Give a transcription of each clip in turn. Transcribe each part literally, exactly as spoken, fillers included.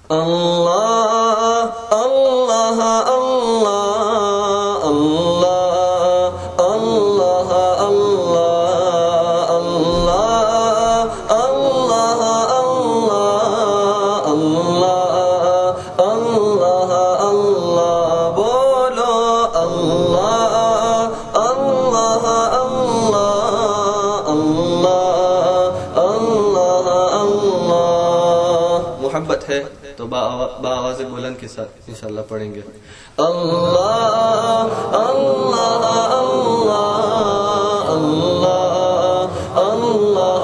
الله الله الله الله الله الله الله الله الله الله الله बोलो Allah Allah Allah Allah Allah मोहब्बत है तो बाआवाज़ बुलंद के साथ इंशाअल्लाह पढ़ेंगे अल्लाह अल्लाह अल्लाह अल्लाह अल्लाह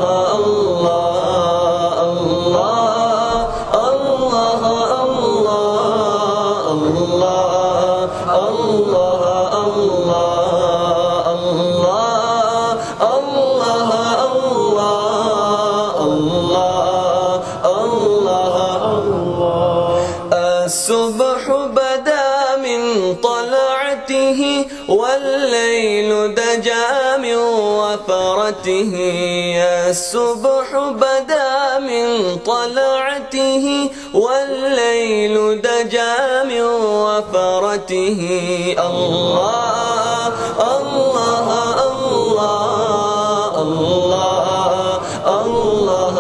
अल्लाह अल्लाह अल्लाह अल्लाह الصبح بدا من طلعته والليل دجى من وفرته الصبح بدا من طلعته والليل دجى من وفرته الله الله الله الله الله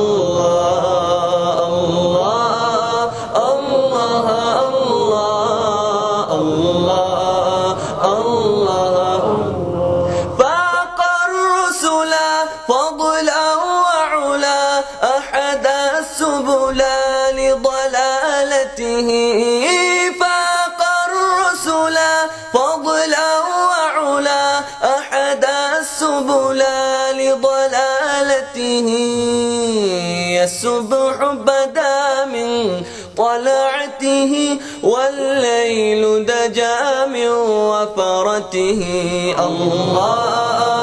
فضلا وعلا أحد السبل لضلالته فاق الرسل فضلا وعلا أحد السبل لضلالته الصبح بدا من طلعته والليل دجى من وفرته الله